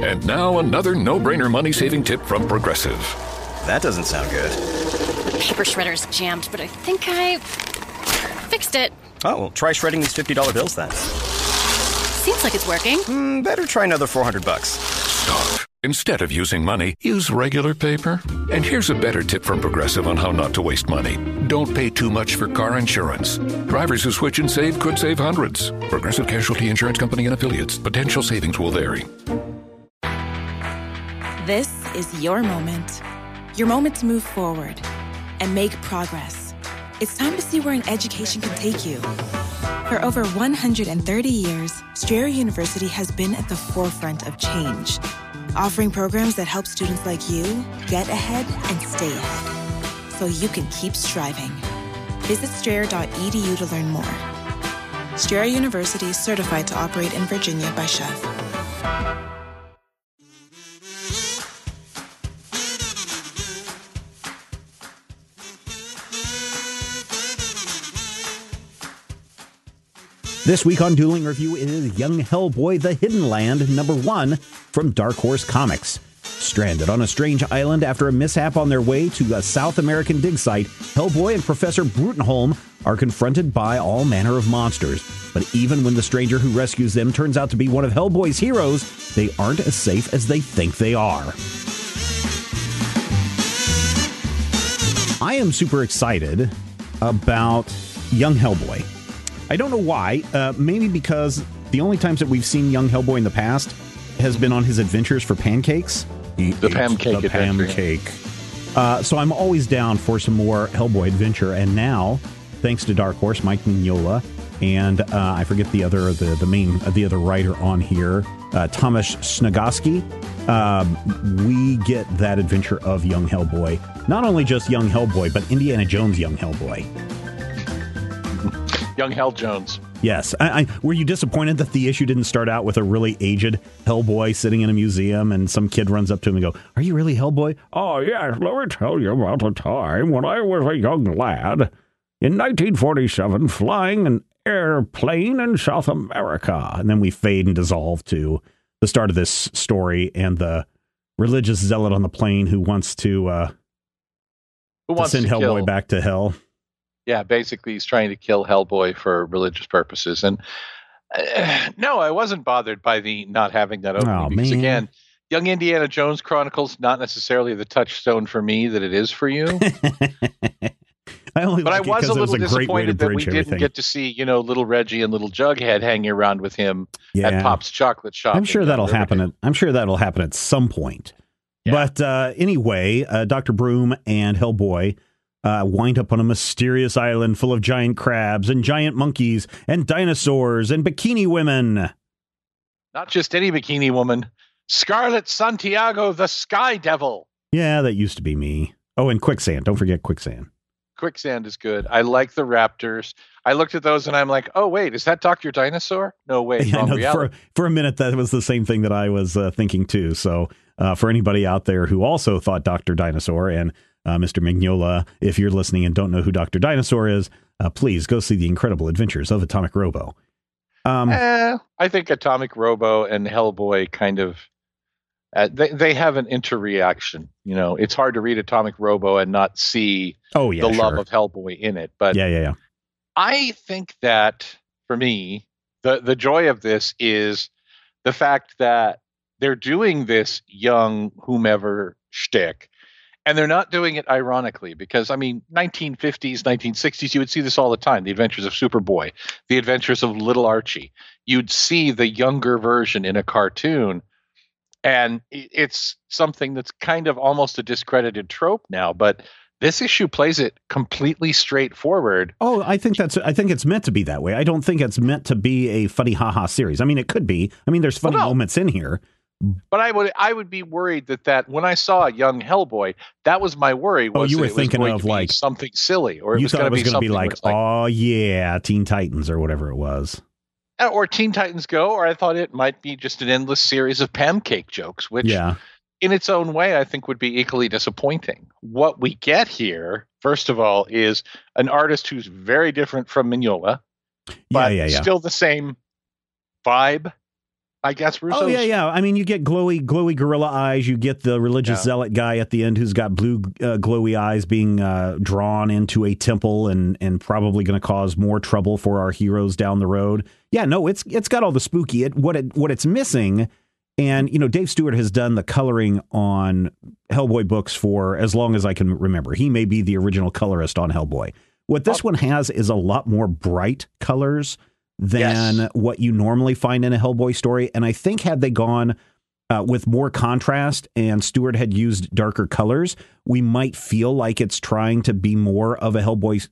And now another no-brainer money-saving tip from Progressive. That doesn't sound good. Paper shredder's jammed, but I think I fixed it. Oh, well, try shredding these $50 bills then. Seems like it's working. Better try another $400. Stop. Instead of using money, use regular paper. And here's a better tip from Progressive on how not to waste money. Don't pay too much for car insurance. Drivers who switch and save could save hundreds. Progressive Casualty Insurance Company and Affiliates. Potential savings will vary. This is your moment. Your moment to move forward and make progress. It's time to see where an education can take you. For over 130 years, Strayer University has been at the forefront of change, offering programs that help students like you get ahead and stay ahead, so you can keep striving. Visit strayer.edu to learn more. Strayer University is certified to operate in Virginia by Chev. This week on Dueling Review is Young Hellboy: The Hidden Land, #1 from Dark Horse Comics. Stranded on a strange island after a mishap on their way to a South American dig site, Hellboy and Professor Brutenholm are confronted by all manner of monsters. But even when the stranger who rescues them turns out to be one of Hellboy's heroes, they aren't as safe as they think they are. I am super excited about Young Hellboy. I don't know why. Maybe because the only times that we've seen young Hellboy in the past has been on his adventures for pancakes. The pancake. So I'm always down for some more Hellboy adventure. And now, thanks to Dark Horse, Mike Mignola, and I forget the other writer on here, Thomas Sznagoski, we get that adventure of young Hellboy. Not only just young Hellboy, but Indiana Jones young Hellboy. Young Hell Jones. Yes. Were you disappointed that the issue didn't start out with a really aged Hellboy sitting in a museum and some kid runs up to him and go, "Are you really Hellboy?" "Oh, yes, let me tell you about a time when I was a young lad in 1947 flying an airplane in South America." And then we fade and dissolve to the start of this story and the religious zealot on the plane who wants to send Hellboy back to hell. Yeah, basically he's trying to kill Hellboy for religious purposes. And no, I wasn't bothered by the not having that opening. Because again, Young Indiana Jones Chronicles, not necessarily the touchstone for me that it is for you. I was a little disappointed that we didn't get to see, little Reggie and little Jughead hanging around with him at Pop's Chocolate Shop. I'm sure that'll happen. I'm sure that'll happen at some point. Yeah. But anyway, Dr. Broom and Hellboy wind up on a mysterious island full of giant crabs and giant monkeys and dinosaurs and bikini women. Not just any bikini woman. Scarlet Santiago, the Sky Devil. Yeah, that used to be me. Oh, and Quicksand. Don't forget Quicksand. Quicksand is good. I like the raptors. I looked at those and I'm like, oh, wait, is that Dr. Dinosaur? No, wait, wrong reality. For a minute, that was the same thing that I was thinking too. So for anybody out there who also thought Dr. Dinosaur and Mr. Mignola, if you're listening and don't know who Dr. Dinosaur is, please go see The Incredible Adventures of Atomic Robo. I think Atomic Robo and Hellboy kind of, they have an interreaction. It's hard to read Atomic Robo and not see the love of Hellboy in it. But yeah. I think that, for me, the joy of this is the fact that they're doing this young whomever shtick. And they're not doing it ironically because, 1950s, 1960s, you would see this all the time. The Adventures of Superboy, The Adventures of Little Archie. You'd see the younger version in a cartoon. And it's something that's kind of almost a discredited trope now. But this issue plays it completely straightforward. Oh, I think it's meant to be that way. I don't think it's meant to be a funny ha-ha series. It could be. There's funny moments in here. But I would be worried that when I saw a young Hellboy, that was my worry. You were thinking of like something silly, or you thought it was going to be like, oh yeah, Teen Titans or whatever it was, or Teen Titans Go, or I thought it might be just an endless series of pancake jokes, which, in its own way, I think would be equally disappointing. What we get here, first of all, is an artist who's very different from Mignola, but still the same vibe. I guess Russo's. Oh yeah. I mean, you get glowy gorilla eyes. You get the religious zealot guy at the end who's got blue glowy eyes being drawn into a temple and probably going to cause more trouble for our heroes down the road. Yeah, no, it's got all the spooky. What it's missing. And, Dave Stewart has done the coloring on Hellboy books for as long as I can remember. He may be the original colorist on Hellboy. What this one has is a lot more bright colors than what you normally find in a Hellboy story. And I think had they gone with more contrast and Stewart had used darker colors, we might feel like it's trying to be more of a Hellboy,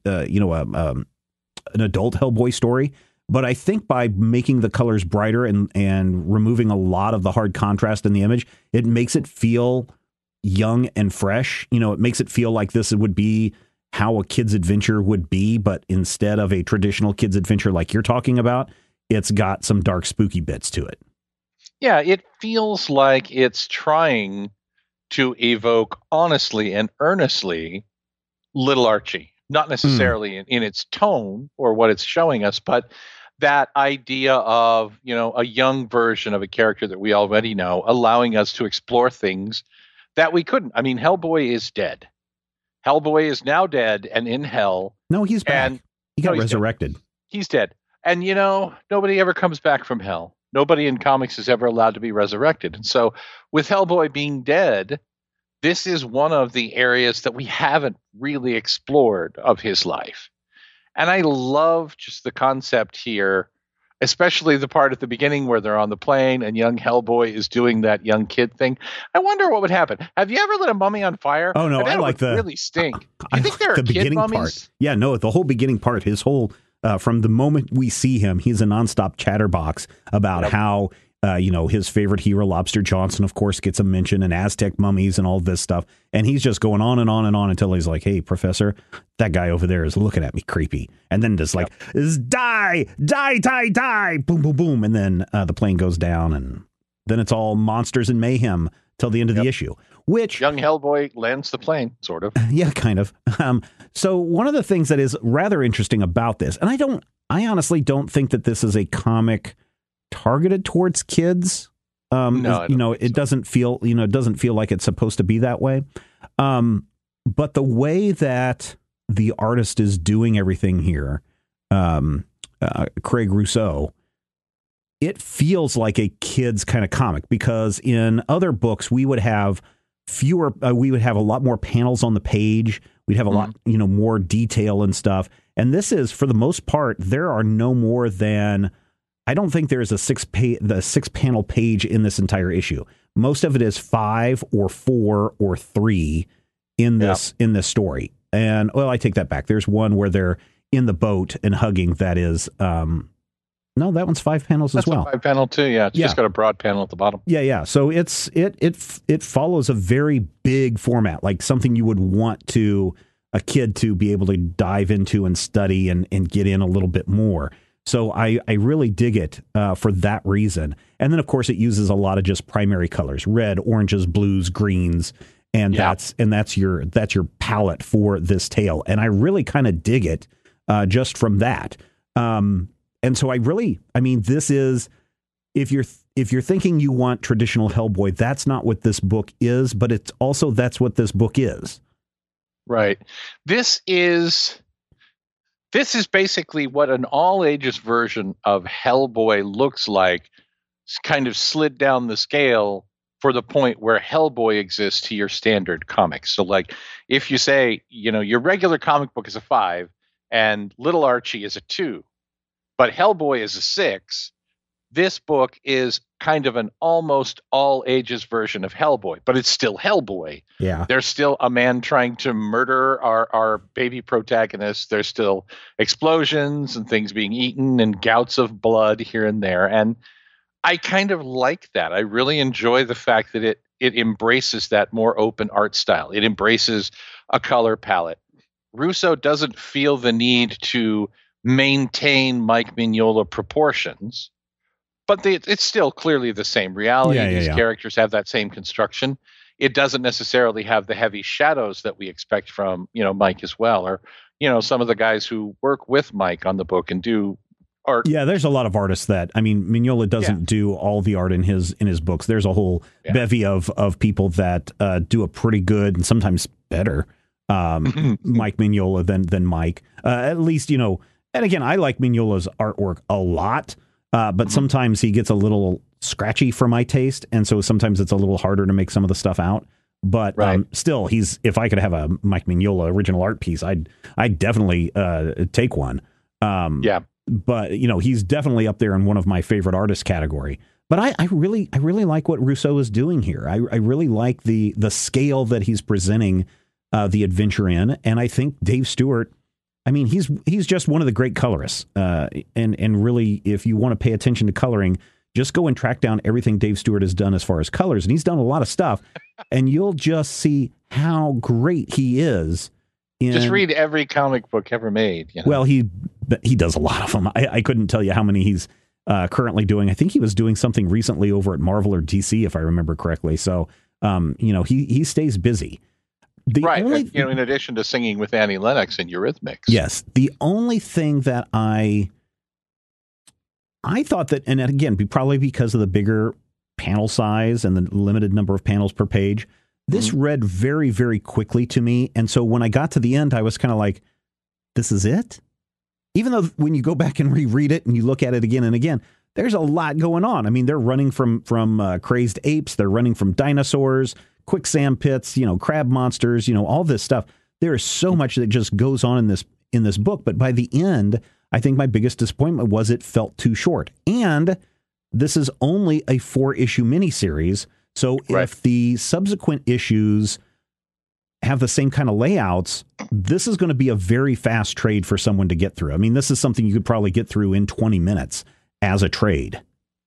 an adult Hellboy story. But I think by making the colors brighter and removing a lot of the hard contrast in the image, it makes it feel young and fresh. It makes it feel like this would be how a kid's adventure would be, but instead of a traditional kid's adventure like you're talking about, it's got some dark, spooky bits to it. Yeah, it feels like it's trying to evoke honestly and earnestly Little Archie. Not necessarily in its tone or what it's showing us, but that idea of, a young version of a character that we already know, allowing us to explore things that we couldn't. I mean, Hellboy is dead. Hellboy is now dead and in hell. No, he's back. He got resurrected. He's dead. And, nobody ever comes back from hell. Nobody in comics is ever allowed to be resurrected. And so with Hellboy being dead, this is one of the areas that we haven't really explored of his life. And I love just the concept here, especially the part at the beginning where they're on the plane and young Hellboy is doing that young kid thing. I wonder what would happen. Have you ever lit a mummy on fire? Oh, no, I like the really stink. Do you think there are the kid beginning mummies? Part. Yeah, no, the whole beginning part, his whole, from the moment we see him, he's a nonstop chatterbox about how, his favorite hero, Lobster Johnson, of course, gets a mention, and Aztec mummies and all this stuff. And he's just going on and on and on until he's like, hey, Professor, that guy over there is looking at me creepy. And then just is die, boom, boom, boom. And then the plane goes down, and then it's all monsters and mayhem till the end of the issue. Which young Hellboy lands the plane, sort of. Yeah, kind of. So one of the things that is rather interesting about this, and I honestly don't think that this is a comic targeted towards kids. It doesn't feel like it's supposed to be that way. But the way that the artist is doing everything here, Craig Russo, it feels like a kid's kind of comic, because in other books we would have we would have a lot more panels on the page. We'd have a lot, more detail and stuff. And this is, for the most part, there are no more than, I don't think there is a six panel page in this entire issue. Most of it is 5 or 4 or 3 in this story. And I take that back. There's one where they're in the boat and hugging. That is, no, that one's 5 panels as well. That's a 5 panel too. Yeah, it's just got a broad panel at the bottom. Yeah. So it follows a very big format, like something you would want a kid to be able to dive into and study and get in a little bit more. So I really dig it for that reason. And then, of course, it uses a lot of just primary colors: red, oranges, blues, greens, and that's your palette for this tale. And I really kind of dig it just from that. And so this is, if you're thinking you want traditional Hellboy, that's not what this book is, but it's also, that's what this book is. Right. This is basically what an all ages version of Hellboy looks like, kind of slid down the scale for the point where Hellboy exists to your standard comics. So like if you say, your regular comic book is a 5 and Little Archie is a 2, but Hellboy is a 6, this book is kind of an almost all ages version of Hellboy, but it's still Hellboy. Yeah. There's still a man trying to murder our baby protagonist. There's still explosions and things being eaten and gouts of blood here and there. And I kind of like that. I really enjoy the fact that it embraces that more open art style. It embraces a color palette. Russo doesn't feel the need to maintain Mike Mignola proportions, but it's still clearly the same reality. These characters have that same construction. It doesn't necessarily have the heavy shadows that we expect from, Mike as well, or, some of the guys who work with Mike on the book and do Or Yeah, there's a lot of artists that, I mean, Mignola doesn't do all the art in his books. There's a whole bevy of people that do a pretty good and sometimes better Mike Mignola than Mike. At least, you know, and again, I like Mignola's artwork a lot, but sometimes he gets a little scratchy for my taste, and so sometimes it's a little harder to make some of the stuff out. But still, if I could have a Mike Mignola original art piece, I'd definitely take one. But, you know, he's definitely up there in one of my favorite artist category. But I really like what Rousseau is doing here. I really like the scale that he's presenting the adventure in. And I think Dave Stewart, I mean, he's just one of the great colorists. And really, if you want to pay attention to coloring, just go and track down everything Dave Stewart has done as far as colors. And he's done a lot of stuff. And you'll just see how great he is. Just read every comic book ever made. You know? Well, he does a lot of them. I couldn't tell you how many he's currently doing. I think he was doing something recently over at Marvel or DC, if I remember correctly. So, you know, he stays busy. In addition to singing with Annie Lennox in Eurythmics. Yes. The only thing that I thought that, and again, probably because of the bigger panel size and the limited number of panels per page, this read very, very quickly to me. And so when I got to the end, I was kind of like, this is it? Even though when you go back and reread it and you look at it again and again, there's a lot going on. I mean, they're running from crazed apes. They're running from dinosaurs, quicksand pits, you know, crab monsters, you know, all this stuff. There is so much that just goes on in this book. But by the end, I think my biggest disappointment was it felt too short. And this is only a 4-issue miniseries. So if the subsequent issues have the same kind of layouts, this is going to be a very fast trade for someone to get through. I mean, this is something you could probably get through in 20 minutes as a trade.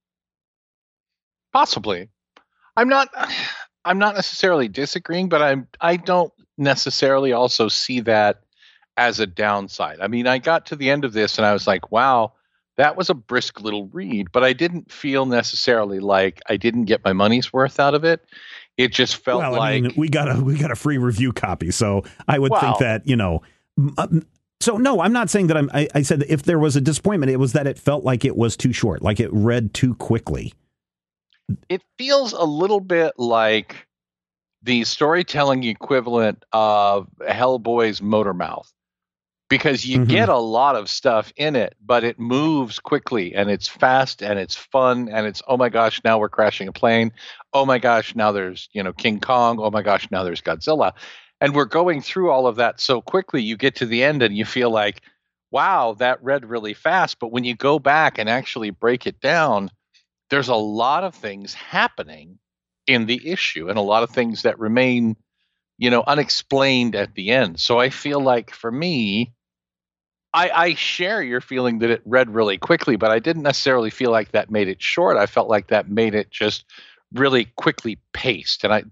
Possibly. I'm not necessarily disagreeing, but I don't necessarily also see that as a downside. I mean, I got to the end of this and I was like, wow, that was a brisk little read, but I didn't feel necessarily like I didn't get my money's worth out of it. It just felt like, I mean, we got a free review copy, so I would think that, you know. So no, I'm not saying that I said that if there was a disappointment, it was that it felt like it was too short, like it read too quickly. It feels a little bit like the storytelling equivalent of Hellboy's Motormouth. Because you get a lot of stuff in it, but it moves quickly and it's fast and it's fun and it's, oh my gosh, now we're crashing a plane. Oh my gosh, now there's, you know, King Kong. Oh my gosh, now there's Godzilla. And we're going through all of that so quickly, you get to the end and you feel like, wow, that read really fast. But when you go back and actually break it down, there's a lot of things happening in the issue and a lot of things that remain, you know, unexplained at the end. So I feel like for me, I share your feeling that it read really quickly, but I didn't necessarily feel like that made it short. I felt like that made it just really quickly paced. And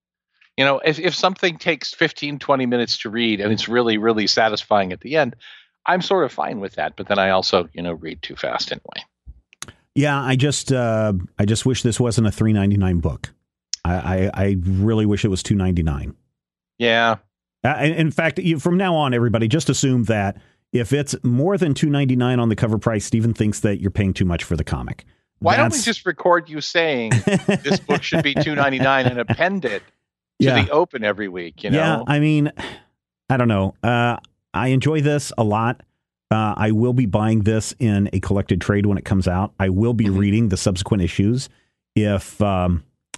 if something takes 15, 20 minutes to read and it's really, really satisfying at the end, I'm sort of fine with that. But then I also, you know, read too fast anyway. Yeah, I just wish this wasn't a $3.99 book. I really wish it was $2.99. Yeah. In fact, from now on, everybody just assume that if it's more than $2.99 on the cover price, Stephen thinks that you're paying too much for the comic. Why don't we just record you saying this book should be $2.99 and append it to the open every week? You know? Yeah, I mean, I don't know. I enjoy this a lot. I will be buying this in a collected trade when it comes out. I will be reading the subsequent issues. If now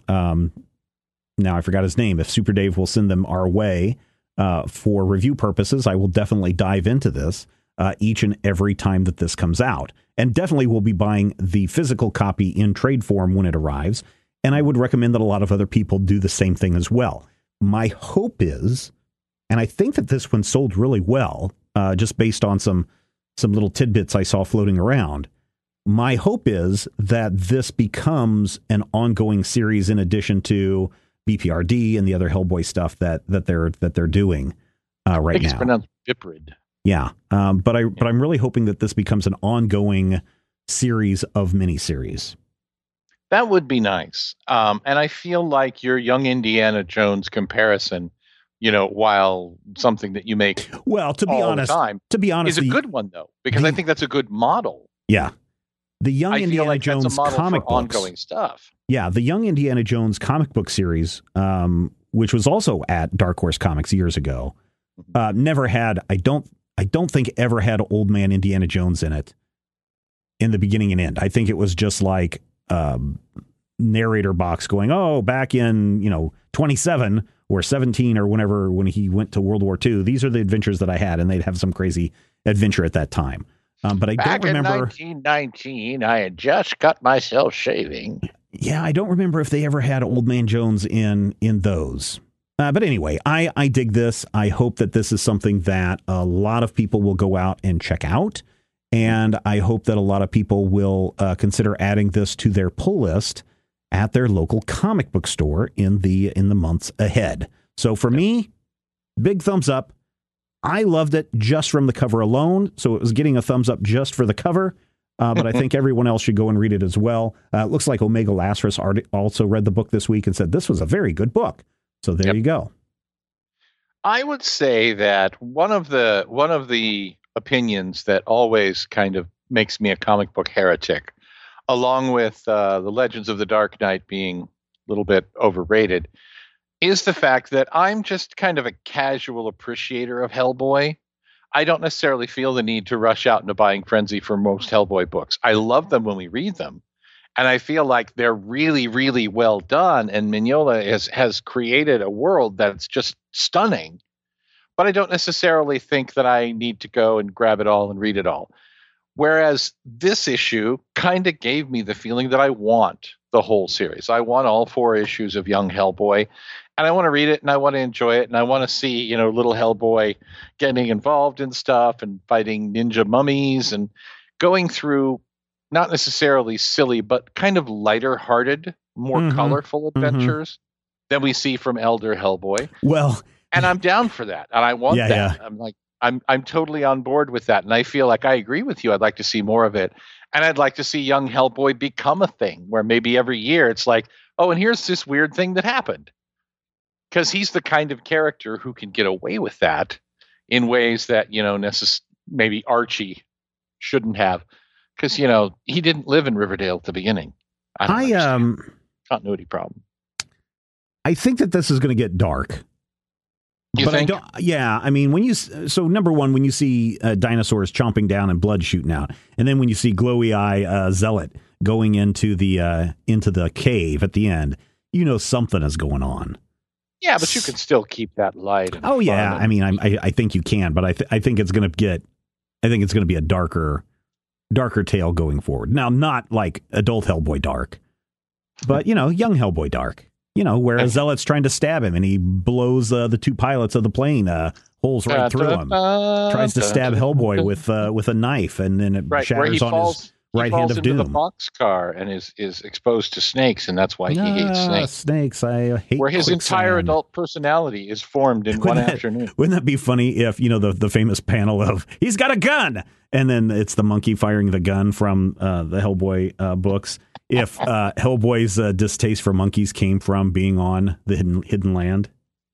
I forgot his name. If Super Dave will send them our way for review purposes, I will definitely dive into this each and every time that this comes out. And definitely will be buying the physical copy in trade form when it arrives. And I would recommend that a lot of other people do the same thing as well. My hope is, and I think that this one sold really well, just based on some little tidbits I saw floating around. My hope is that this becomes an ongoing series in addition to BPRD and the other Hellboy stuff that they're doing right now. I think it's pronounced Biprid. Yeah, but I'm really hoping that this becomes an ongoing series of miniseries. That would be nice. And I feel like your Young Indiana Jones comparison, you know, while something that you make to be honest, is a good one though, because I think that's a good model. Yeah. The Young I Indiana feel like Jones that's a model comic for books. ongoing stuff. Yeah, the Young Indiana Jones comic book series, which was also at Dark Horse Comics years ago, never had. I don't think ever had Old Man Indiana Jones in it in the beginning and end. I think it was just like narrator box going, oh, back in 27 or 17 or whenever when he went to World War II. These are the adventures that I had, and they'd have some crazy adventure at that time. But I Back don't remember. In 1919, I had just got myself shaving. Yeah, I don't remember if they ever had Old Man Jones in those. But anyway, I dig this. I hope that this is something that a lot of people will go out and check out. And I hope that a lot of people will consider adding this to their pull list at their local comic book store in the months ahead. So for me, big thumbs up. I loved it just from the cover alone. So it was getting a thumbs up just for the cover. But I think everyone else should go and read it as well. It looks like Omega Lazarus also read the book this week and said this was a very good book. So there you go. I would say that one of the opinions that always kind of makes me a comic book heretic, along with the Legends of the Dark Knight being a little bit overrated, is the fact that I'm just kind of a casual appreciator of Hellboy. I don't necessarily feel the need to rush out into buying frenzy for most Hellboy books. I love them when we read them. And I feel like they're really, really well done. And Mignola has created a world that's just stunning. But I don't necessarily think that I need to go and grab it all and read it all. Whereas this issue kind of gave me the feeling that I want the whole series. I want all 4 issues of Young Hellboy. And I want to read it and I want to enjoy it. And I want to see, little Hellboy getting involved in stuff and fighting ninja mummies and going through not necessarily silly, but kind of lighter hearted, more colorful adventures than we see from Elder Hellboy. Well, and I'm down for that. And I want that. Yeah. I'm like, I'm totally on board with that. And I feel like I agree with you. I'd like to see more of it. And I'd like to see Young Hellboy become a thing where maybe every year it's like, oh, and here's this weird thing that happened. Because he's the kind of character who can get away with that in ways that, maybe Archie shouldn't have. Because, he didn't live in Riverdale at the beginning. Continuity problem. I think that this is going to get dark. You think? I mean, number one, when you see dinosaurs chomping down and blood shooting out, and then when you see glowy eye Zealot going into the cave at the end, something is going on. Yeah, but you can still keep that light. Oh yeah, I mean, I think you can, but I think it's going to be a darker tale going forward. Now, not like adult Hellboy dark, but young Hellboy dark. Where Zealot's trying to stab him and he blows the 2 pilots of the plane holes right through him. Tries to stab Hellboy with a knife, and then it shatters on his right hand of doom. He falls into the boxcar and is exposed to snakes, and that's why he hates snakes. Snakes, I hate. Where his entire adult personality is formed in one afternoon. Wouldn't that be funny if the famous panel of "He's got a gun," and then it's the monkey firing the gun from the Hellboy books. If Hellboy's distaste for monkeys came from being on the hidden land.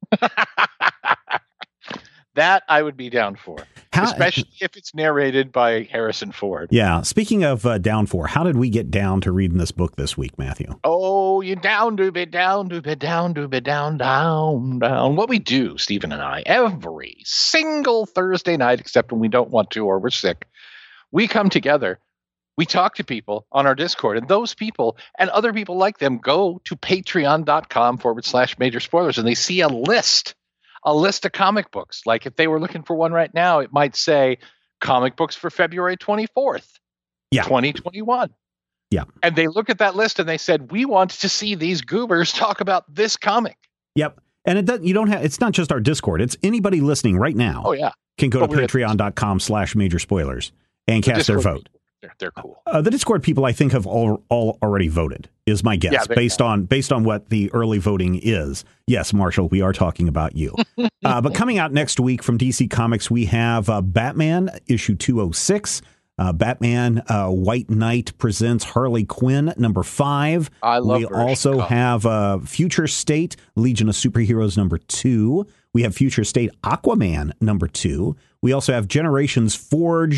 That I would be down for, especially if it's narrated by Harrison Ford. Yeah. Speaking of down for, how did we get down to reading this book this week, Matthew? Oh, you down to be down to be down to be down, down, down. What we do, Stephen and I, every single Thursday night, except when we don't want to or we're sick, we come together. We talk to people on our Discord, and those people and other people like them go to patreon.com/major spoilers, and they see a list of comic books. Like if they were looking for one right now, it might say comic books for February 24th, 2021. Yeah. And they look at that list and they said, we want to see these goobers talk about this comic. Yep. And it's not just our Discord. It's anybody listening right now. Oh, yeah. Can go to patreon.com/major spoilers and cast their vote. They're cool. The Discord people, I think, have all already voted, is my guess, based on what the early voting is. Yes, Marshall, we are talking about you. But coming out next week from DC Comics, we have Batman issue 206. Batman White Knight presents Harley Quinn number 5. I love. We also have Future State Legion of Superheroes number 2. We have Future State Aquaman number 2. We also have Generations Forged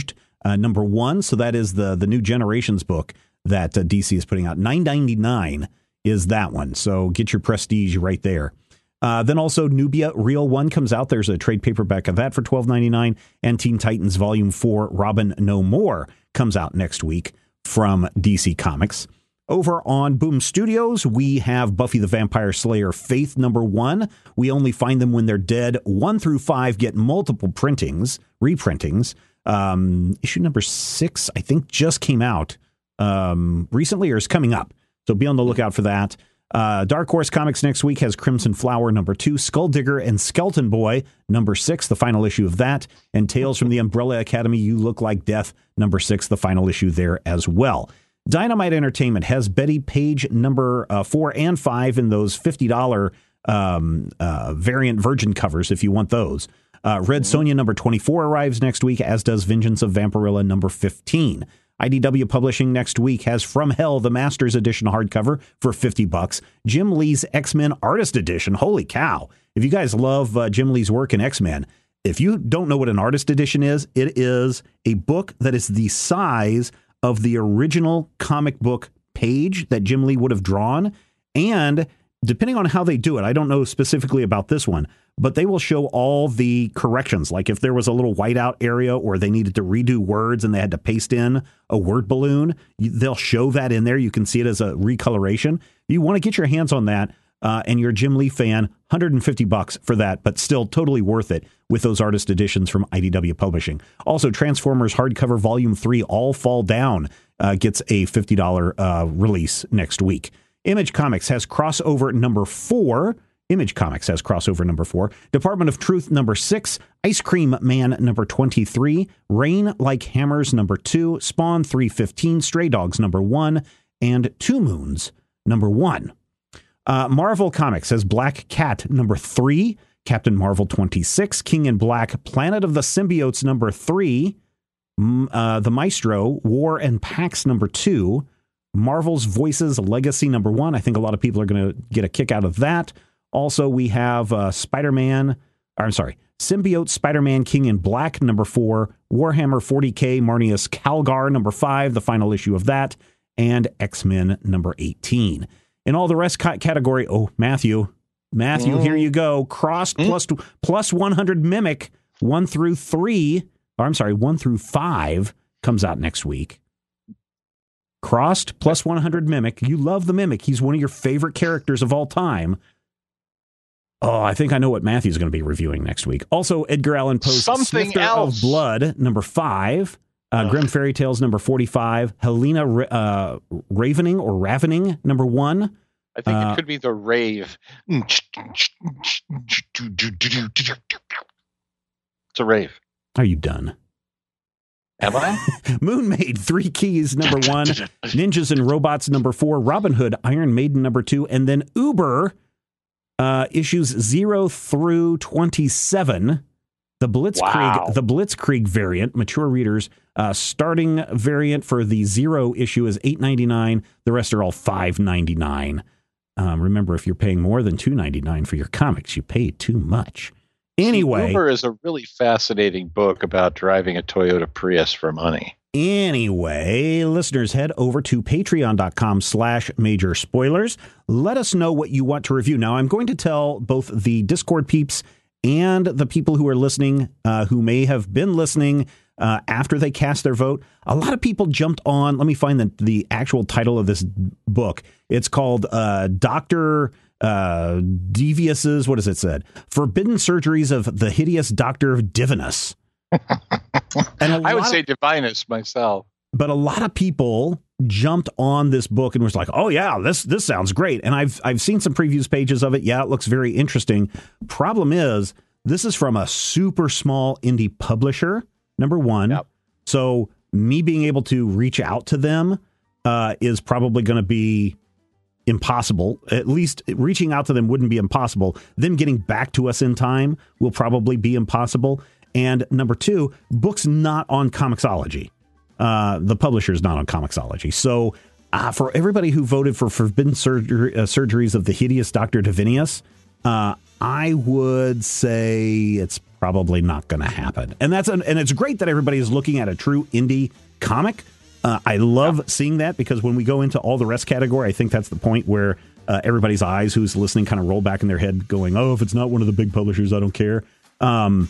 number 1. So that is the New Generations book that DC is putting out. $9.99 is that one. So get your prestige right there. Then also Nubia Real 1 comes out. There's a trade paperback of that for $12.99. And Teen Titans Volume 4, Robin No More, comes out next week from DC Comics. Over on Boom Studios, we have Buffy the Vampire Slayer Faith number 1. We only find them when they're dead. 1 through 5 get multiple reprintings. Issue number 6, I think, just came out recently or is coming up. So be on the lookout for that. Dark Horse Comics next week has Crimson Flower number 2, Skull Digger and Skeleton Boy number 6, the final issue of that, and Tales from the Umbrella Academy, You Look Like Death number 6, the final issue there as well. Dynamite Entertainment has Betty Page number 4 and 5 in those $50 variant Virgin covers if you want those. Red Sonja number 24 arrives next week, as does Vengeance of Vampirilla number 15. IDW Publishing next week has From Hell, the Masters Edition hardcover for $50. Jim Lee's X-Men Artist Edition. Holy cow. If you guys love Jim Lee's work in X-Men, if you don't know what an Artist Edition is, it is a book that is the size of the original comic book page that Jim Lee would have drawn. And depending on how they do it, I don't know specifically about this one, but they will show all the corrections. Like if there was a little whiteout area or they needed to redo words and they had to paste in a word balloon, they'll show that in there. You can see it as a recoloration. You want to get your hands on that and you're a Jim Lee fan, $150 for that, but still totally worth it with those artist editions from IDW Publishing. Also, Transformers hardcover volume 3, All Fall Down, gets a $50 release next week. Image Comics has crossover number 4. Department of Truth number 6, Ice Cream Man number 23, Rain Like Hammers number 2, Spawn 315, Stray Dogs number 1, and Two Moons number 1. Marvel Comics has Black Cat number 3, Captain Marvel 26, King in Black, Planet of the Symbiotes number 3, The Maestro, War and Pax number 2, Marvel's Voices Legacy number 1. I think a lot of people are going to get a kick out of that. Also, we have Symbiote Spider-Man King in Black number 4, Warhammer 40K Marnius Calgar number 5, the final issue of that, and X-Men number 18. In all the rest category, Matthew, here you go. Crossed plus 100 Mimic 1 through 5 comes out next week. Crossed plus 100 Mimic. You love the Mimic. He's one of your favorite characters of all time. Oh, I think I know what Matthew's going to be reviewing next week. Also, Edgar Allan Poe's Snifter of Blood, number 5. Grim Fairy Tales, number 45. Helena Ravening, number 1. I think it could be the rave. It's a rave. Are you done? Am I? Moon Maid, 3 Keys, number 1. Ninjas and Robots, number 4. Robin Hood, Iron Maiden, number 2. And then Uber, issues 0 through 27. The Blitzkrieg variant, mature readers, starting variant for the 0 issue is $8.99. The rest are all $5.99. Remember, if you're paying more than $2.99 for your comics, you pay too much. Anyway, Uber is a really fascinating book about driving a Toyota Prius for money. Anyway, listeners, head over to patreon.com/major spoilers. Let us know what you want to review. Now, I'm going to tell both the Discord peeps and the people who are listening, who may have been listening after they cast their vote. A lot of people jumped on. Let me find the actual title of this book. It's called Dr. Devious's, what does it said? Forbidden Surgeries of the Hideous Dr. Divinus. And I would say Divinus myself. But a lot of people jumped on this book and was like, oh yeah, this sounds great. And I've seen some previews pages of it. Yeah, it looks very interesting. Problem is, this is from a super small indie publisher, number 1. Yep. So me being able to reach out to them is probably going to be impossible. At least reaching out to them wouldn't be impossible. Them getting back to us in time will probably be impossible. And number 2, book's not on Comixology. The publisher's not on Comixology. So for everybody who voted for Forbidden Surgeries of the Hideous Dr. Divinus, I would say it's probably not going to happen. And and it's great that everybody is looking at a true indie comic. I love seeing that, because when we go into all the rest category, I think that's the point where everybody's eyes who's listening kind of roll back in their head going, oh, if it's not one of the big publishers, I don't care. But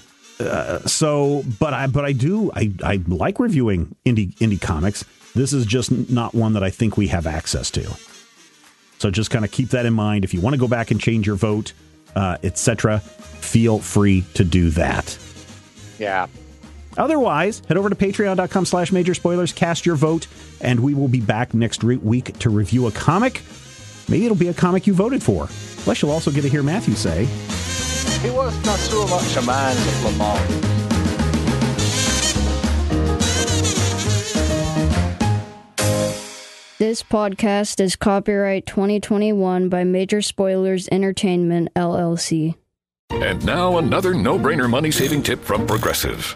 I like reviewing indie comics. This is just not one that I think we have access to. So just kind of keep that in mind. If you want to go back and change your vote, etc., feel free to do that. Yeah. Otherwise, head over to patreon.com/Major Spoilers, cast your vote, and we will be back next week to review a comic. Maybe it'll be a comic you voted for. Plus, you'll also get to hear Matthew say, "He was not so much a man of Lamont." This podcast is copyright 2021 by Major Spoilers Entertainment, LLC. And now another no-brainer money-saving tip from Progressive.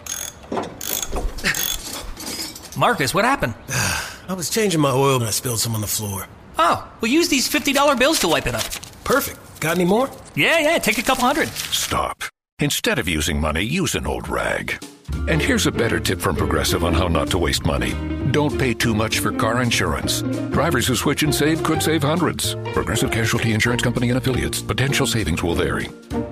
Marcus, what happened? I was changing my oil and I spilled some on the floor. Oh, well, use these $50 bills to wipe it up. Perfect. Got any more? Yeah, take a couple hundred. Stop. Instead of using money, use an old rag. And here's a better tip from Progressive on how not to waste money. Don't pay too much for car insurance. Drivers who switch and save could save hundreds. Progressive Casualty Insurance Company and Affiliates. Potential savings will vary.